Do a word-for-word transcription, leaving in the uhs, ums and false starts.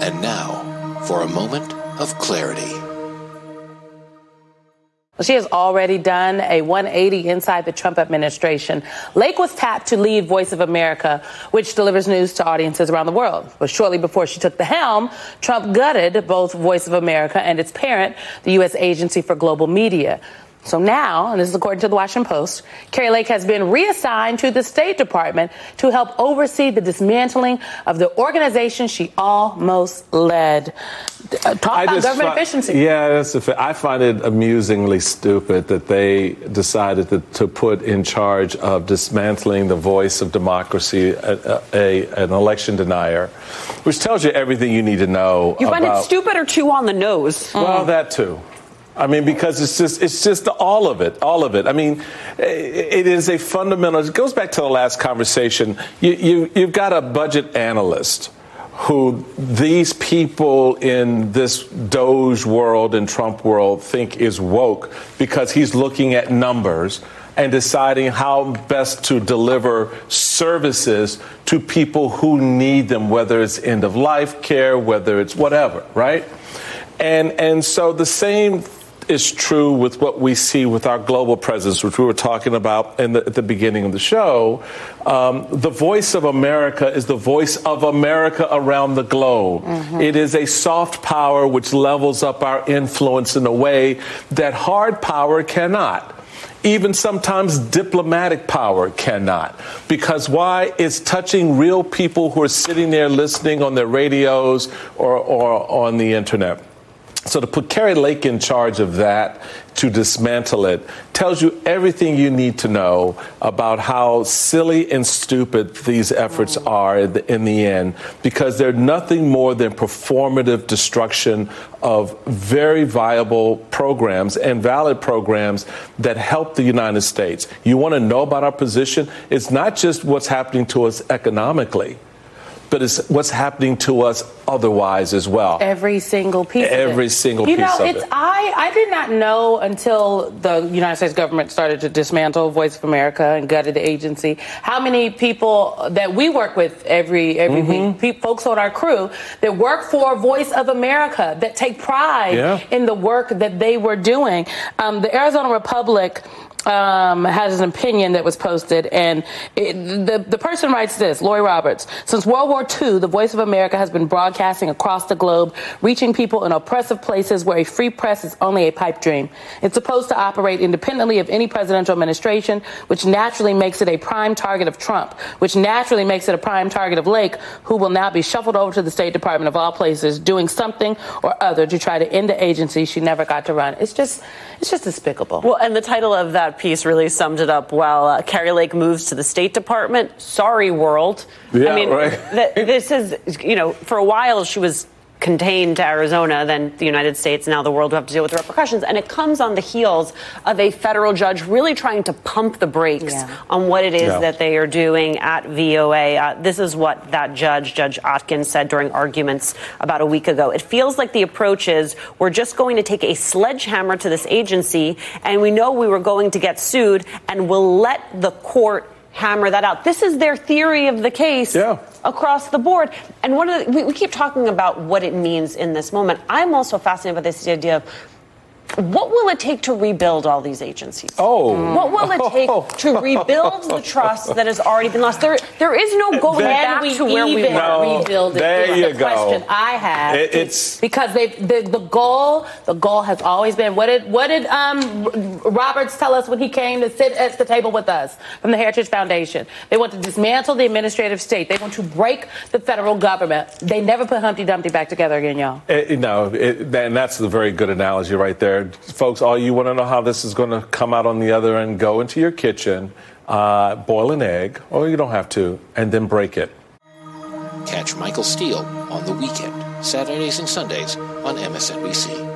And now, for a moment of clarity. She has already done a one eighty inside the Trump administration. Lake was tapped to lead Voice of America, which delivers news to audiences around the world. But shortly before she took the helm, Trump gutted both Voice of America and its parent, the U S Agency for Global Media. So now, and this is according to the Washington Post, Kari Lake has been reassigned to the State Department to help oversee the dismantling of the organization she almost led. Uh, talk I about government fi- efficiency. Yeah, that's a, I find it amusingly stupid that they decided to, to put in charge of dismantling the voice of democracy a, a, an election denier, which tells you everything you need to know. You find about, it stupid or too on the nose? Well, mm. that too. I mean, because it's just it's just all of it, all of it. I mean, it is a fundamental. It goes back to the last conversation. You, you, you've got a budget analyst who these people in this Doge world and Trump world think is woke because he's looking at numbers and deciding how best to deliver services to people who need them, whether it's end of life care, whether it's whatever, right? And and so the same is true with what we see with our global presence, which we were talking about in the, at the beginning of the show. Um, the voice of America is the voice of America around the globe. Mm-hmm. It is a soft power which levels up our influence in a way that hard power cannot. Even sometimes diplomatic power cannot. Because why? It's touching real people who are sitting there listening on their radios or, or on the internet. So to put Kari Lake in charge of that, to dismantle it, tells you everything you need to know about how silly and stupid these efforts are in the, in the end, because they're nothing more than performative destruction of very viable programs and valid programs that help the United States. You want to know about our position? It's not just what's happening to us economically, but it's what's happening to us otherwise as well. Every single piece Every of it. Every single you piece know, of it's, it. I, I did not know until the United States government started to dismantle Voice of America and gutted the agency, how many people that we work with every every mm-hmm. week, pe- folks on our crew that work for Voice of America, that take pride yeah. in the work that they were doing. Um, the Arizona Republic Um, has an opinion that was posted, and it, the the person writes this, Lori Roberts. Since World War Two, the Voice of America has been broadcasting across the globe, reaching people in oppressive places where a free press is only a pipe dream. It's supposed to operate independently of any presidential administration, which naturally makes it a prime target of Trump, which naturally makes it a prime target of Lake, who will now be shuffled over to the State Department of all places, doing something or other to try to end the agency she never got to run. It's just, it's just despicable. Well, and the title of that piece really summed it up well. Uh, Kari Lake moves to the State Department. Sorry, world. Yeah, I mean, right. th- this is, you know, for a while she was contained to Arizona, then the United States, now the world will have to deal with the repercussions. And it comes on the heels of a federal judge really trying to pump the brakes yeah. on what it is yeah. that they are doing at V O A. Uh, this is what that judge, Judge Atkins, said during arguments about a week ago. It feels like the approach is we're just going to take a sledgehammer to this agency, and we know we were going to get sued, and we'll let the court hammer that out. This is their theory of the case yeah. across the board. And one of the, we, we keep talking about what it means in this moment. I'm also fascinated by this idea of what will it take to rebuild all these agencies? Oh. What will it take to rebuild the trust that has already been lost? There, there is no going that, back to where we were. No, rebuild it? There is you the go. question I have. It, it's because they the, the goal the goal has always been what did what did um, Roberts tell us when he came to sit at the table with us from the Heritage Foundation? They want to dismantle the administrative state. They want to break the federal government. They never put Humpty Dumpty back together again, y'all. It, no, it, and that's a very good analogy right there. Folks, all you want to know how this is going to come out on the other end, go into your kitchen, uh, boil an egg, or you don't have to, and then break it. Catch Michael Steele on The Weekend, Saturdays and Sundays on M S N B C.